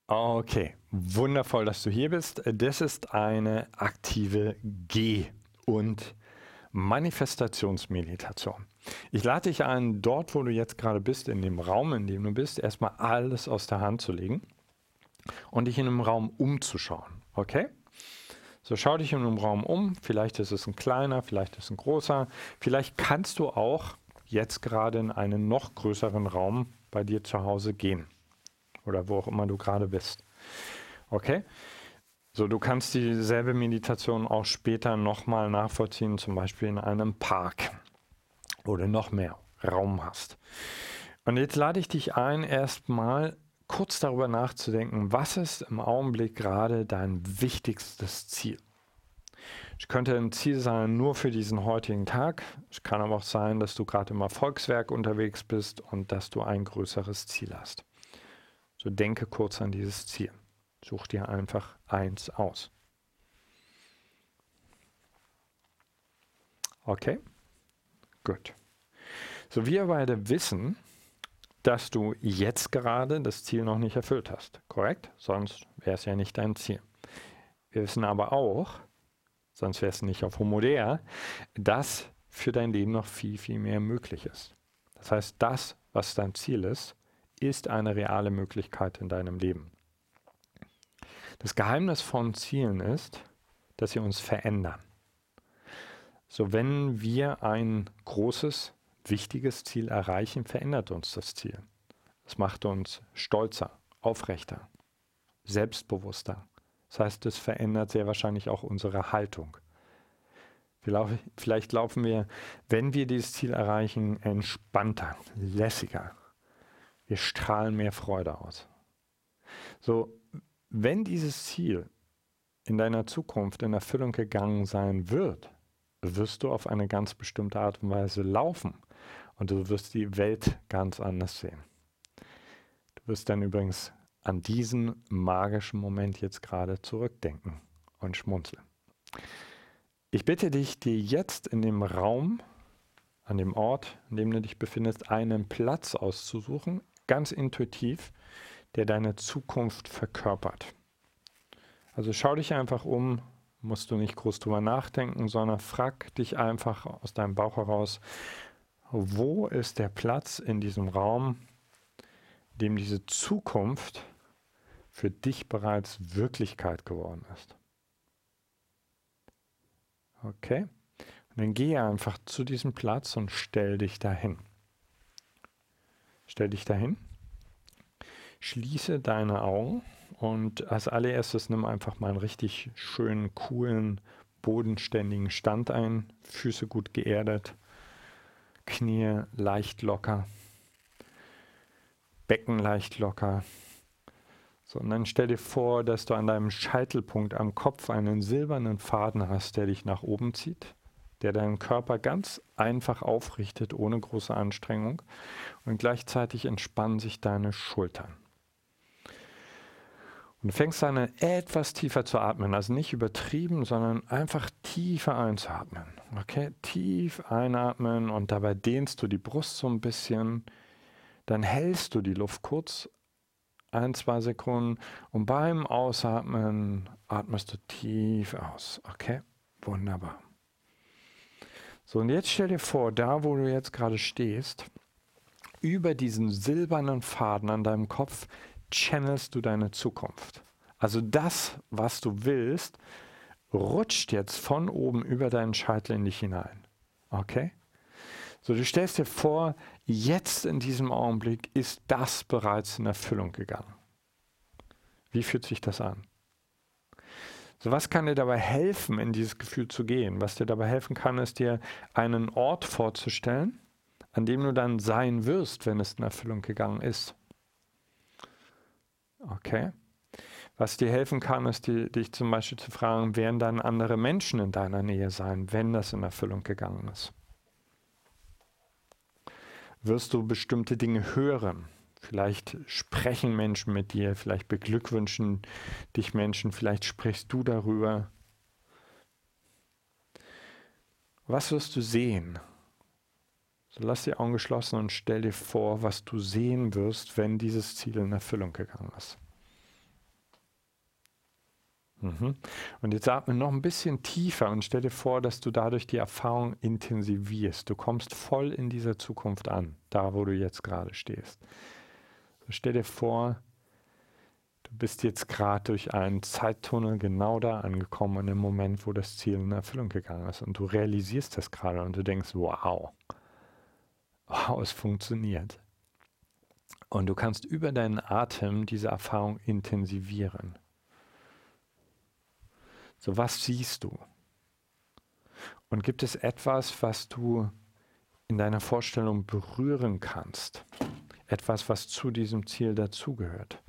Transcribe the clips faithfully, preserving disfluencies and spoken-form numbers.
Okay, wundervoll, dass du hier bist. Das ist eine aktive Geh- und Manifestationsmeditation. Ich lade dich ein, dort, wo du jetzt gerade bist, in dem Raum, in dem du bist, erstmal alles aus der Hand zu legen und dich in einem Raum umzuschauen. Okay? So, schau dich in einem Raum um. Vielleicht ist es ein kleiner, vielleicht ist es ein großer. Vielleicht kannst du auch jetzt gerade in einen noch größeren Raum bei dir zu Hause gehen. Oder wo auch immer du gerade bist. Okay? So, du kannst dieselbe Meditation auch später nochmal nachvollziehen, zum Beispiel in einem Park, wo du noch mehr Raum hast. Und jetzt lade ich dich ein, erstmal kurz darüber nachzudenken, was ist im Augenblick gerade dein wichtigstes Ziel? Es könnte ein Ziel sein, nur für diesen heutigen Tag. Es kann aber auch sein, dass du gerade im Erfolgswerk unterwegs bist und dass du ein größeres Ziel hast. So, denke kurz an dieses Ziel. Such dir einfach eins aus. Okay? Gut. So, wir beide wissen, dass du jetzt gerade das Ziel noch nicht erfüllt hast. Korrekt? Sonst wäre es ja nicht dein Ziel. Wir wissen aber auch, sonst wäre es nicht auf Homodea, dass für dein Leben noch viel, viel mehr möglich ist. Das heißt, das, was dein Ziel ist, ist eine reale Möglichkeit in deinem Leben. Das Geheimnis von Zielen ist, dass sie uns verändern. So, wenn wir ein großes, wichtiges Ziel erreichen, verändert uns das Ziel. Es macht uns stolzer, aufrechter, selbstbewusster. Das heißt, es verändert sehr wahrscheinlich auch unsere Haltung. Vielleicht laufen wir, wenn wir dieses Ziel erreichen, entspannter, lässiger. Wir strahlen mehr Freude aus. So, wenn dieses Ziel in deiner Zukunft in Erfüllung gegangen sein wird, wirst du auf eine ganz bestimmte Art und Weise laufen und du wirst die Welt ganz anders sehen. Du wirst dann übrigens an diesen magischen Moment jetzt gerade zurückdenken und schmunzeln. Ich bitte dich, dir jetzt in dem Raum, an dem Ort, an dem du dich befindest, einen Platz auszusuchen, ganz intuitiv, der deine Zukunft verkörpert. Also schau dich einfach um, musst du nicht groß drüber nachdenken, sondern frag dich einfach aus deinem Bauch heraus, wo ist der Platz in diesem Raum, in dem diese Zukunft für dich bereits Wirklichkeit geworden ist. Okay? Und dann gehe einfach zu diesem Platz und stell dich dahin. Stell dich dahin, schließe deine Augen und als allererstes nimm einfach mal einen richtig schönen, coolen, bodenständigen Stand ein, Füße gut geerdet, Knie leicht locker, Becken leicht locker. So, und dann stell dir vor, dass du an deinem Scheitelpunkt am Kopf einen silbernen Faden hast, der dich nach oben zieht, der deinen Körper ganz einfach aufrichtet, ohne große Anstrengung. Und gleichzeitig entspannen sich deine Schultern. Und du fängst an, etwas tiefer zu atmen, also nicht übertrieben, sondern einfach tiefer einzuatmen. Okay, tief einatmen und dabei dehnst du die Brust so ein bisschen. Dann hältst du die Luft kurz, ein, zwei Sekunden und beim Ausatmen atmest du tief aus. Okay, wunderbar. So, und jetzt stell dir vor, da wo du jetzt gerade stehst, über diesen silbernen Faden an deinem Kopf channelst du deine Zukunft. Also das, was du willst, rutscht jetzt von oben über deinen Scheitel in dich hinein. Okay? So, du stellst dir vor, jetzt in diesem Augenblick ist das bereits in Erfüllung gegangen. Wie fühlt sich das an? So, was kann dir dabei helfen, in dieses Gefühl zu gehen? Was dir dabei helfen kann, ist dir einen Ort vorzustellen, an dem du dann sein wirst, wenn es in Erfüllung gegangen ist. Okay. Was dir helfen kann, ist die, dich zum Beispiel zu fragen, werden dann andere Menschen in deiner Nähe sein, wenn das in Erfüllung gegangen ist? Wirst du bestimmte Dinge hören? Vielleicht sprechen Menschen mit dir, vielleicht beglückwünschen dich Menschen, vielleicht sprichst du darüber. Was wirst du sehen? So, lass die Augen geschlossen und stell dir vor, was du sehen wirst, wenn dieses Ziel in Erfüllung gegangen ist. Mhm. Und jetzt atme noch ein bisschen tiefer und stell dir vor, dass du dadurch die Erfahrung intensivierst. Du kommst voll in dieser Zukunft an, da wo du jetzt gerade stehst. So, stell dir vor, du bist jetzt gerade durch einen Zeittunnel genau da angekommen, in dem Moment, wo das Ziel in Erfüllung gegangen ist. Und du realisierst das gerade und du denkst, wow, wow, es funktioniert. Und du kannst über deinen Atem diese Erfahrung intensivieren. So, was siehst du? Und gibt es etwas, was du in deiner Vorstellung berühren kannst? Etwas, was zu diesem Ziel dazugehört?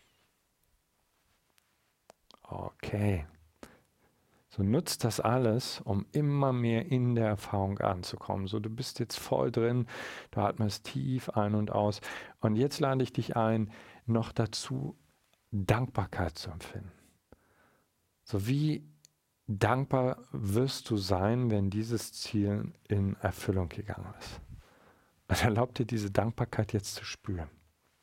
Okay. So, nutzt das alles, um immer mehr in der Erfahrung anzukommen. So, du bist jetzt voll drin, du atmest tief ein und aus. Und jetzt lade ich dich ein, noch dazu Dankbarkeit zu empfinden. So, wie dankbar wirst du sein, wenn dieses Ziel in Erfüllung gegangen ist? Und erlaub dir diese Dankbarkeit jetzt zu spüren.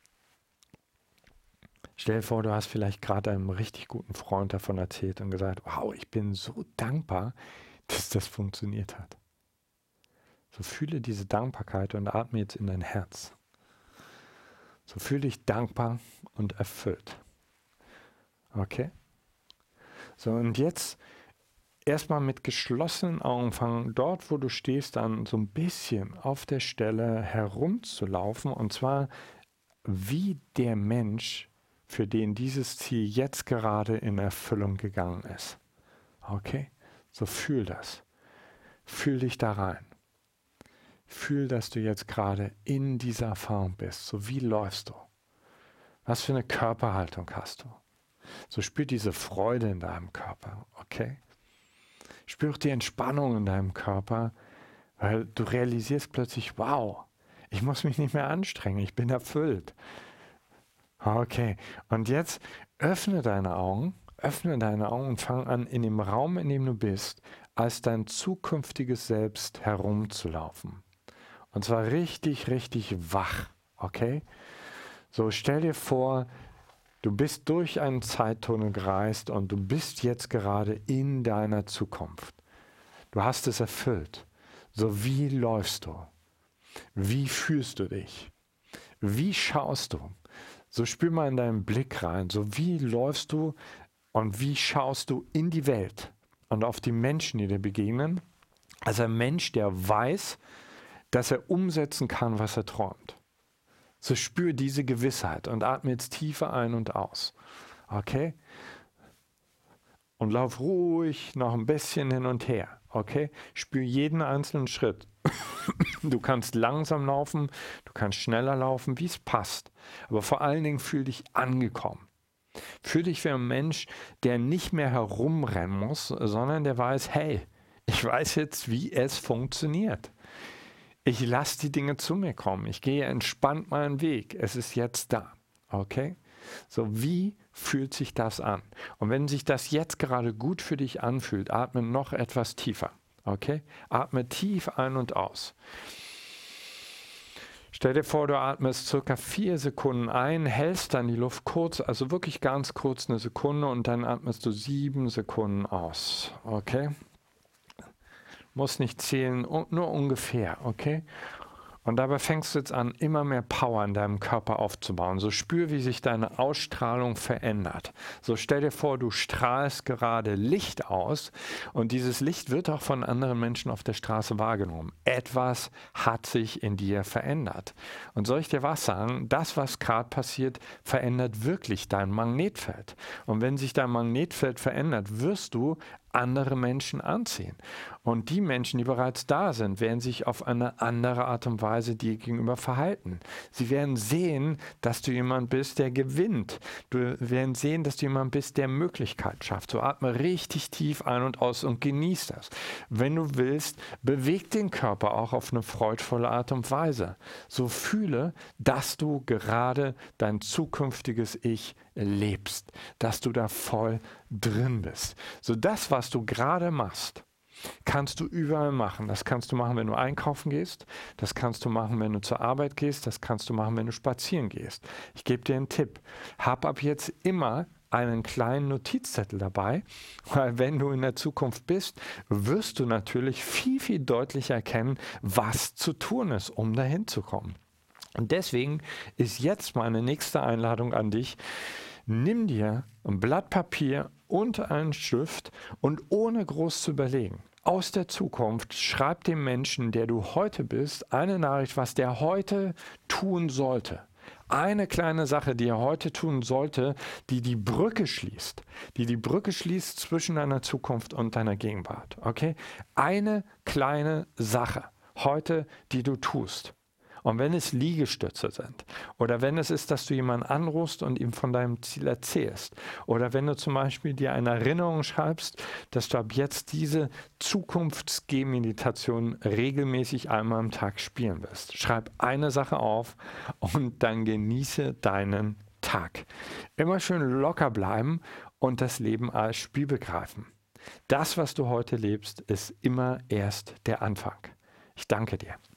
Stell dir vor, du hast vielleicht gerade einem richtig guten Freund davon erzählt und gesagt, wow, ich bin so dankbar, dass das funktioniert hat. So, fühle diese Dankbarkeit und atme jetzt in dein Herz. So, fühle dich dankbar und erfüllt. Okay? So, und jetzt erstmal mit geschlossenen Augen fangen, dort wo du stehst, an so ein bisschen auf der Stelle herumzulaufen. Und zwar wie der Mensch, für den dieses Ziel jetzt gerade in Erfüllung gegangen ist. Okay? So, fühl das. Fühl dich da rein. Fühl, dass du jetzt gerade in dieser Erfahrung bist. So, wie läufst du? Was für eine Körperhaltung hast du? So, spür diese Freude in deinem Körper. Okay? Spür auch die Entspannung in deinem Körper, weil du realisierst plötzlich, wow, ich muss mich nicht mehr anstrengen, ich bin erfüllt. Okay, und jetzt öffne deine Augen, öffne deine Augen und fang an, in dem Raum, in dem du bist, als dein zukünftiges Selbst herumzulaufen. Und zwar richtig, richtig wach, okay? So, stell dir vor, du bist durch einen Zeittunnel gereist und du bist jetzt gerade in deiner Zukunft. Du hast es erfüllt. So, wie läufst du? Wie fühlst du dich? Wie schaust du? So, spür mal in deinen Blick rein. So, wie läufst du und wie schaust du in die Welt und auf die Menschen, die dir begegnen? Als ein Mensch, der weiß, dass er umsetzen kann, was er träumt. So, spür diese Gewissheit und atme jetzt tiefer ein und aus. Okay? Und lauf ruhig noch ein bisschen hin und her. Okay? Spür jeden einzelnen Schritt. Du kannst langsam laufen, du kannst schneller laufen, wie es passt. Aber vor allen Dingen fühl dich angekommen. Fühl dich wie ein Mensch, der nicht mehr herumrennen muss, sondern der weiß, hey, ich weiß jetzt, wie es funktioniert. Ich lasse die Dinge zu mir kommen. Ich gehe entspannt meinen Weg. Es ist jetzt da. Okay? So, wie fühlt sich das an? Und wenn sich das jetzt gerade gut für dich anfühlt, atme noch etwas tiefer. Okay? Atme tief ein und aus. Stell dir vor, du atmest circa vier Sekunden ein, hältst dann die Luft kurz, also wirklich ganz kurz eine Sekunde und dann atmest du sieben Sekunden aus. Okay? Muss nicht zählen, nur ungefähr. Okay? Und dabei fängst du jetzt an, immer mehr Power in deinem Körper aufzubauen. So, spür, wie sich deine Ausstrahlung verändert. So, stell dir vor, du strahlst gerade Licht aus und dieses Licht wird auch von anderen Menschen auf der Straße wahrgenommen. Etwas hat sich in dir verändert. Und soll ich dir was sagen? Das, was gerade passiert, verändert wirklich dein Magnetfeld. Und wenn sich dein Magnetfeld verändert, wirst du andere Menschen anziehen. Und die Menschen, die bereits da sind, werden sich auf eine andere Art und Weise dir gegenüber verhalten. Sie werden sehen, dass du jemand bist, der gewinnt. Du werden sehen, dass du jemand bist, der Möglichkeit schafft. So, atme richtig tief ein und aus und genieß das. Wenn du willst, beweg den Körper auch auf eine freudvolle Art und Weise. So, fühle, dass du gerade dein zukünftiges Ich lebst, dass du da voll drin bist. So, das, was du gerade machst, kannst du überall machen. Das kannst du machen, wenn du einkaufen gehst. Das kannst du machen, wenn du zur Arbeit gehst. Das kannst du machen, wenn du spazieren gehst. Ich gebe dir einen Tipp. Hab ab jetzt immer einen kleinen Notizzettel dabei, weil wenn du in der Zukunft bist, wirst du natürlich viel, viel deutlicher erkennen, was zu tun ist, um dahin zu kommen. Und deswegen ist jetzt meine nächste Einladung an dich: Nimm dir ein Blatt Papier und einen Stift und ohne groß zu überlegen, aus der Zukunft schreib dem Menschen, der du heute bist, eine Nachricht, was der heute tun sollte. Eine kleine Sache, die er heute tun sollte, die die Brücke schließt, die die Brücke schließt zwischen deiner Zukunft und deiner Gegenwart. Okay? Eine kleine Sache heute, die du tust. Und wenn es Liegestütze sind oder wenn es ist, dass du jemanden anrufst und ihm von deinem Ziel erzählst oder wenn du zum Beispiel dir eine Erinnerung schreibst, dass du ab jetzt diese Zukunftsgehmeditation regelmäßig einmal am Tag spielen wirst. Schreib eine Sache auf und dann genieße deinen Tag. Immer schön locker bleiben und das Leben als Spiel begreifen. Das, was du heute lebst, ist immer erst der Anfang. Ich danke dir.